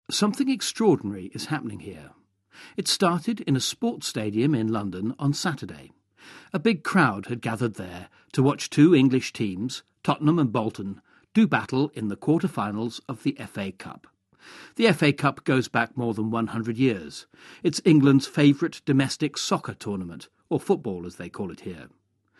Something extraordinary is happening here. It started in a sports stadium in London on Saturday. A big crowd had gathered there to watch two English teams, Tottenham and Bolton, do battle in the quarter-finals of the FA Cup. The FA Cup goes back more than 100 years. It's England's favourite domestic soccer tournament, or football as they call it here.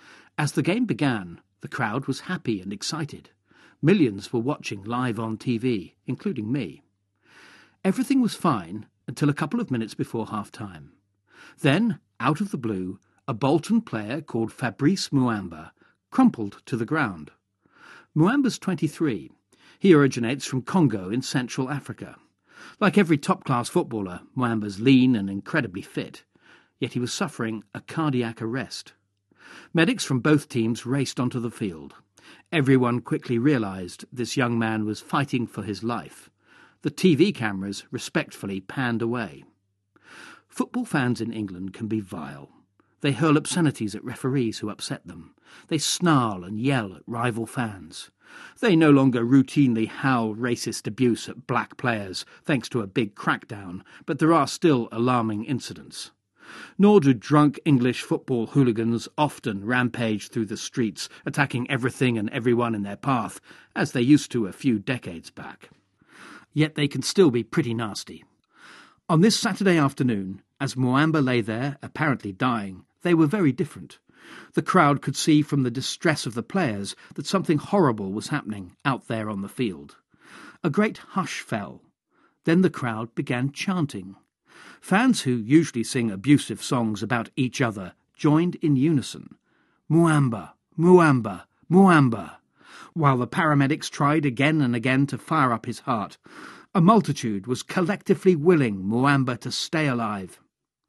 As the game began, the crowd was happy and excited. Millions were watching live on TV, including me. Everything was fine until a couple of minutes before half-time. Then, out of the blue, a Bolton player called Fabrice Muamba crumpled to the ground. Muamba's 23. He originates from Congo in Central Africa. Like every top-class footballer, Muamba's lean and incredibly fit, yet he was suffering a cardiac arrest. Medics from both teams raced onto the field. Everyone quickly realised this young man was fighting for his life. The TV cameras respectfully panned away. Football fans in England can be vile. They hurl obscenities at referees who upset them. They snarl and yell at rival fans. They no longer routinely howl racist abuse at black players, thanks to a big crackdown, but there are still alarming incidents. Nor do drunk English football hooligans often rampage through the streets, attacking everything and everyone in their path, as they used to a few decades back. Yet they can still be pretty nasty. On this Saturday afternoon, as Muamba lay there, apparently dying, they were very different. The crowd could see from the distress of the players that something horrible was happening out there on the field. A great hush fell. Then the crowd began chanting. Fans who usually sing abusive songs about each other joined in unison. Muamba, Muamba, Muamba. While the paramedics tried again and again to fire up his heart, a multitude was collectively willing Muamba to stay alive.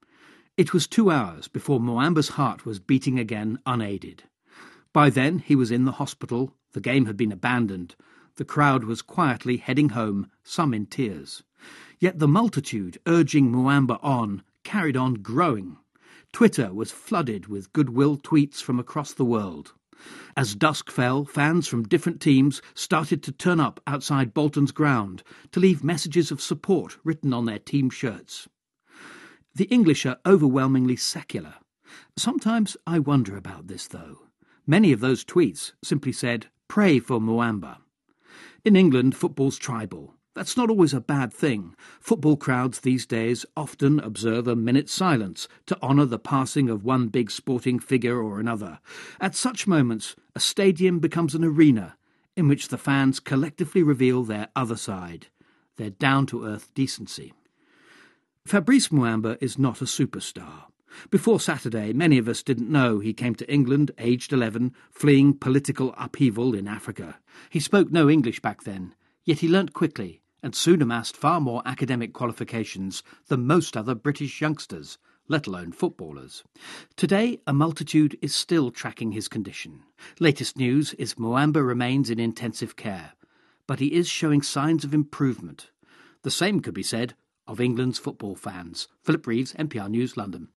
It was 2 hours before Muamba's heart was beating again unaided. By then he was in the hospital, the game had been abandoned, the crowd was quietly heading home, some in tears. Yet the multitude urging Muamba on carried on growing. Twitter was flooded with goodwill tweets from across the world. As dusk fell, fans from different teams started to turn up outside Bolton's ground to leave messages of support written on their team shirts. The English are overwhelmingly secular. Sometimes I wonder about this, though. Many of those tweets simply said, "Pray for Muamba." In England, football's tribal. That's not always a bad thing. Football crowds these days often observe a minute's silence to honour the passing of one big sporting figure or another. At such moments, a stadium becomes an arena in which the fans collectively reveal their other side, their down-to-earth decency. Fabrice Muamba is not a superstar. Before Saturday, many of us didn't know he came to England, aged 11, fleeing political upheaval in Africa. He spoke no English back then, yet he learnt quickly and soon amassed far more academic qualifications than most other British youngsters, let alone footballers. Today, a multitude is still tracking his condition. Latest news is Muamba remains in intensive care, but he is showing signs of improvement. The same could be said of England's football fans. Philip Reeves, NPR News, London.